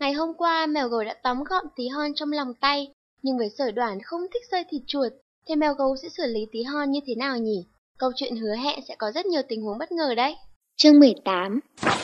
Ngày hôm qua, mèo gấu đã tóm gọn tí hon trong lòng tay, nhưng với Sở Đoản không thích rơi thịt chuột, thì mèo gấu sẽ xử lý tí hon như thế nào nhỉ? Câu chuyện hứa hẹn sẽ có rất nhiều tình huống bất ngờ đấy. Chương 18.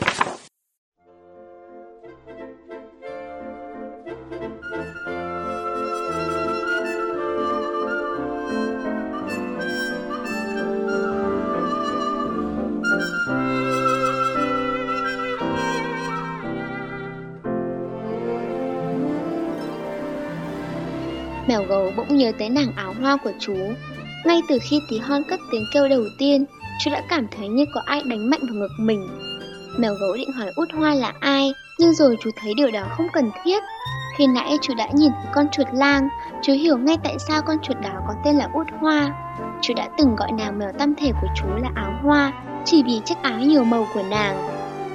Mèo gấu bỗng nhớ tới nàng áo hoa của chú. Ngay từ khi tí hon cất tiếng kêu đầu tiên, chú đã cảm thấy như có ai đánh mạnh vào ngực mình. Mèo gấu định hỏi út hoa là ai, nhưng rồi chú thấy điều đó không cần thiết. Khi nãy chú đã nhìn thấy con chuột lang, chú hiểu ngay tại sao con chuột đó có tên là út hoa. Chú đã từng gọi nàng mèo tam thể của chú là áo hoa, chỉ vì chiếc áo nhiều màu của nàng.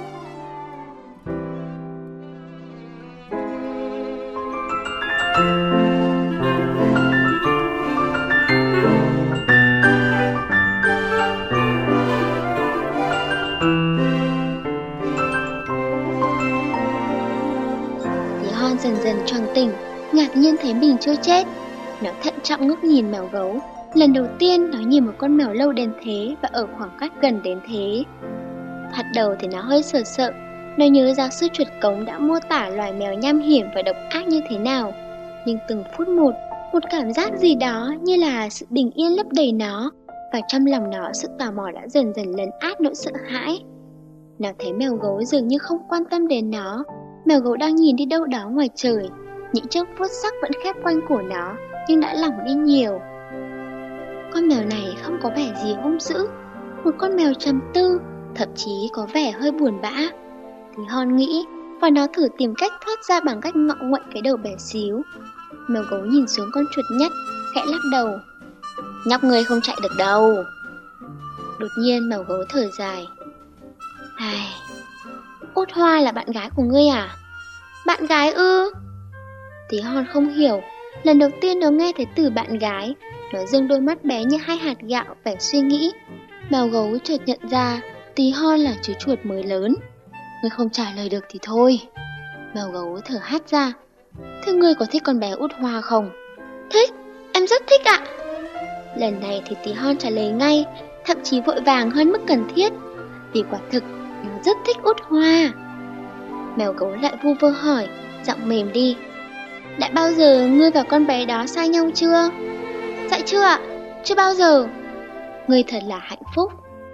Dần dần choàng tỉnh, ngạc nhiên thấy mình chưa chết. Nó thận trọng ngước nhìn mèo gấu. Lần đầu tiên nó nhìn một con mèo lâu đến thế và ở khoảng cách gần đến thế. Thoạt đầu thì nó hơi sợ. Nó nhớ giáo sư chuột cống đã mô tả loài mèo nham hiểm và độc ác như thế nào. Nhưng từng phút một cảm giác gì đó như là sự bình yên lấp đầy nó, và trong lòng nó sự tò mò đã dần dần lấn át nỗi sợ hãi. Nó thấy mèo gấu dường như không quan tâm đến nó. Mèo gấu đang nhìn đi đâu đó ngoài trời. Những chiếc vuốt sắc vẫn khép quanh cổ nó, nhưng đã lỏng đi nhiều. Con mèo này không có vẻ gì hung dữ. Một con mèo trầm tư, thậm chí có vẻ hơi buồn bã. Tí hon nghĩ, và nó thử tìm cách thoát ra bằng cách ngọ nguậy cái đầu bé xíu. Mèo gấu nhìn xuống con chuột nhất, khẽ lắc đầu. Nhóc ngươi không chạy được đâu. Đột nhiên mèo gấu thở dài. Ai... Út hoa là bạn gái của ngươi à? Bạn gái ư? Tí hon không hiểu. Lần đầu tiên nó nghe thấy từ bạn gái. Nó dương đôi mắt bé như hai hạt gạo, vẻ suy nghĩ. Mèo gấu chợt nhận ra tí hon là chú chuột mới lớn. Ngươi không trả lời được thì thôi. Mèo gấu thở hắt ra. Thế ngươi có thích con bé út hoa không? Thích, em rất thích ạ. Lần này thì tí hon trả lời ngay, thậm chí vội vàng hơn mức cần thiết. Vì quả thực nó rất thích út hoa. Mèo gấu lại vu vơ hỏi, giọng mềm đi. Đã bao giờ ngươi và con bé đó xa nhau chưa? Dạ chưa ạ, chưa bao giờ. Ngươi thật là hạnh phúc.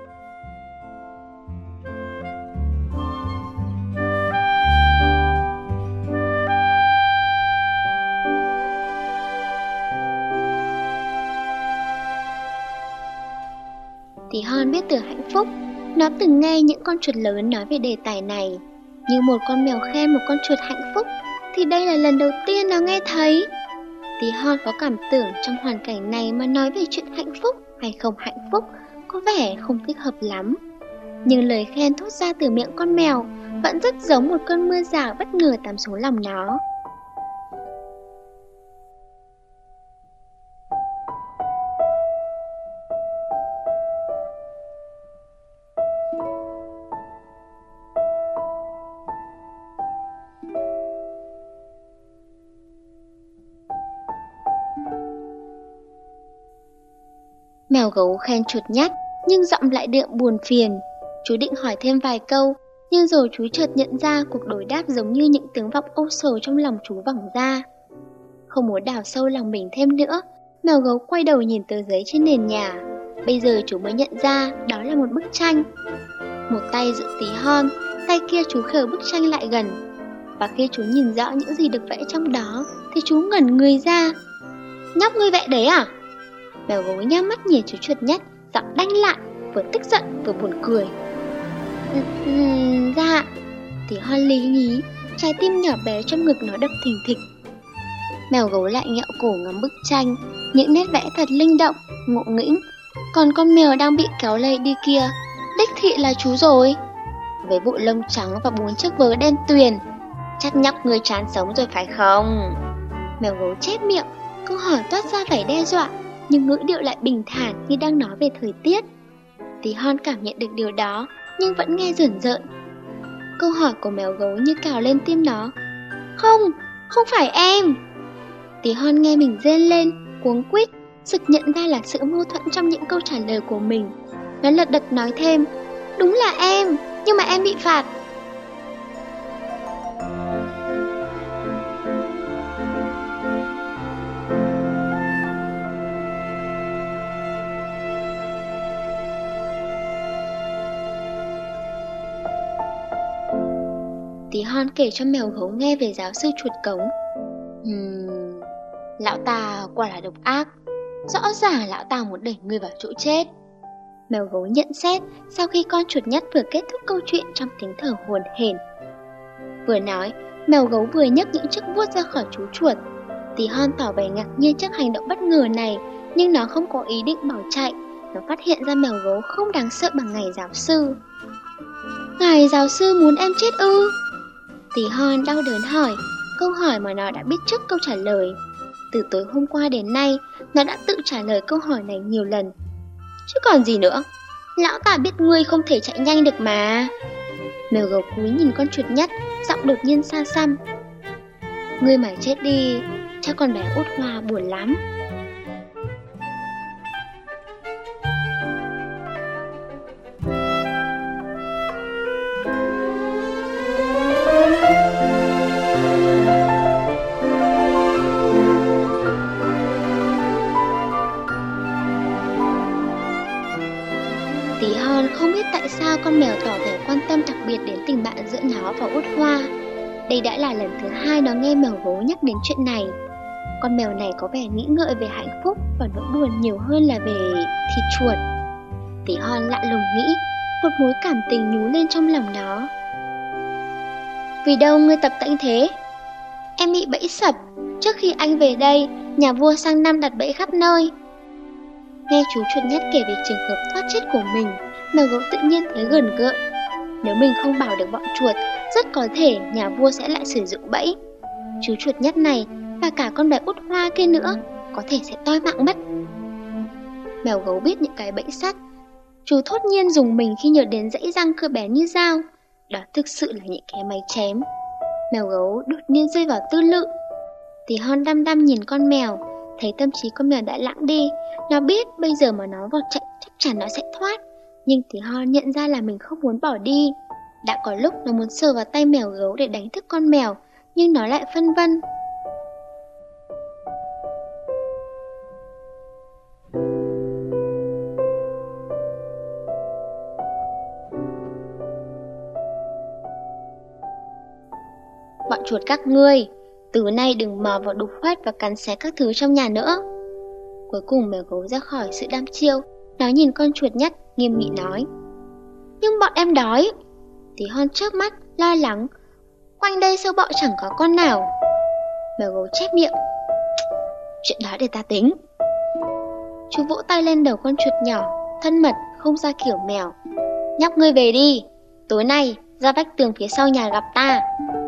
Tí hon biết từ hạnh phúc. Nó từng nghe những con chuột lớn nói về đề tài này. Như một con mèo khen một con chuột hạnh phúc, thì đây là lần đầu tiên nó nghe thấy. Tí hon có cảm tưởng trong hoàn cảnh này mà nói về chuyện hạnh phúc hay không hạnh phúc có vẻ không thích hợp lắm. Nhưng lời khen thốt ra từ miệng con mèo vẫn rất giống một cơn mưa rào bất ngờ tắm xuống lòng nó. Mèo gấu khen chuột nhắt, nhưng giọng lại đượm buồn phiền. Chú định hỏi thêm vài câu, nhưng rồi chú chợt nhận ra cuộc đối đáp giống như những tiếng vọng âu sầu trong lòng chú vẳng ra. Không muốn đào sâu lòng mình thêm nữa, mèo gấu quay đầu nhìn tờ giấy trên nền nhà. Bây giờ chú mới nhận ra đó là một bức tranh. Một tay giữ tí hon, tay kia chú khều bức tranh lại gần. Và khi chú nhìn rõ những gì được vẽ trong đó, thì chú ngẩn người ra. Nhóc ngươi vẽ đấy à? Mèo gấu nhắm mắt nhìn chú chuột nhắt, giọng đanh lại, vừa tức giận vừa buồn cười. Dạ. Tí hon lý nhí, trái tim nhỏ bé trong ngực nó đập thình thịch. Mèo gấu lại nghẹo cổ ngắm bức tranh, những nét vẽ thật linh động, ngộ nghĩnh. Còn con mèo đang bị kéo lê đi kia, đích thị là chú rồi. Với bộ lông trắng và 4 chiếc vớ đen tuyền. Chắc nhóc người chán sống rồi phải không? Mèo gấu chép miệng, câu hỏi toát ra vẻ đe dọa, nhưng ngữ điệu lại bình thản như đang nói về thời tiết. Tí hon cảm nhận được điều đó, nhưng vẫn nghe rờn rợn. Câu hỏi của mèo gấu như cào lên tim nó. Không, không phải em. Tí hon nghe mình rên lên, cuống quýt, sực nhận ra là sự mâu thuẫn trong những câu trả lời của mình. Nó lật đật nói thêm, đúng là em, nhưng mà em bị phạt. Tí hon kể cho mèo gấu nghe về giáo sư chuột cống. Lão ta quả là độc ác. Rõ ràng lão ta muốn đẩy ngươi vào chỗ chết. Mèo gấu nhận xét sau khi con chuột nhắt vừa kết thúc câu chuyện trong tiếng thở hổn hển. Vừa nói, mèo gấu vừa nhấc những chiếc vuốt ra khỏi chú chuột. Tí hon tỏ vẻ ngạc nhiên trước hành động bất ngờ này, nhưng nó không có ý định bỏ chạy. Nó phát hiện ra mèo gấu không đáng sợ bằng ngài giáo sư. Ngài giáo sư muốn em chết ư? Tí hon đau đớn hỏi, câu hỏi mà nó đã biết trước câu trả lời. Từ tối hôm qua đến nay, nó đã tự trả lời câu hỏi này nhiều lần. Chứ còn gì nữa, lão ta biết ngươi không thể chạy nhanh được mà. Mèo gấu cúi nhìn con chuột nhắt, giọng đột nhiên xa xăm. Ngươi mà chết đi, chắc con bé út hoa buồn lắm. Tí hon không biết tại sao con mèo tỏ vẻ quan tâm đặc biệt đến tình bạn giữa nó và út hoa. Đây đã là lần thứ hai nó nghe mèo gấu nhắc đến chuyện này. Con mèo này có vẻ nghĩ ngợi về hạnh phúc và nỗi buồn nhiều hơn là về thịt chuột. Tí hon lạ lùng nghĩ, một mối cảm tình nhú lên trong lòng nó. Vì đâu ngươi tập tễnh thế? Em bị bẫy sập. Trước khi anh về đây, nhà vua sang năm đặt bẫy khắp nơi. Nghe chú chuột nhắt kể về trường hợp thoát chết của mình, mèo gấu tự nhiên thấy gờn gợn. Nếu mình không bảo được bọn chuột, rất có thể nhà vua sẽ lại sử dụng bẫy. Chú chuột nhắt này và cả con bé út hoa kia nữa có thể sẽ toi mạng mất. Mèo gấu biết những cái bẫy sắt. Chú thốt nhiên dùng mình khi nhớ đến dãy răng cưa bén như dao. Đó thực sự là những cái máy chém. Mèo gấu đột nhiên rơi vào tư lự. Tí hon đăm đăm nhìn con mèo, thấy tâm trí con mèo đã lãng đi. Nó biết bây giờ mà nó vọt chạy chắc chắn nó sẽ thoát. Nhưng Tí hon nhận ra là mình không muốn bỏ đi. Đã có lúc nó muốn sờ vào tay mèo gấu để đánh thức con mèo, nhưng nó lại phân vân. Bọn chuột các ngươi, từ nay đừng mò vào đục khoét và cắn xé các thứ trong nhà nữa. Cuối cùng mèo gấu ra khỏi sự đăm chiêu. Nó nhìn con chuột nhắt, nghiêm nghị nói. Nhưng bọn em đói. Tí hon chớp mắt, lo lắng. Quanh đây sâu bọ chẳng có con nào. Mèo gấu chép miệng. Chuyện đó để ta tính. Chú vỗ tay lên đầu con chuột nhỏ, thân mật, không ra kiểu mèo. Nhóc ngươi về đi. Tối nay, ra vách tường phía sau nhà gặp ta.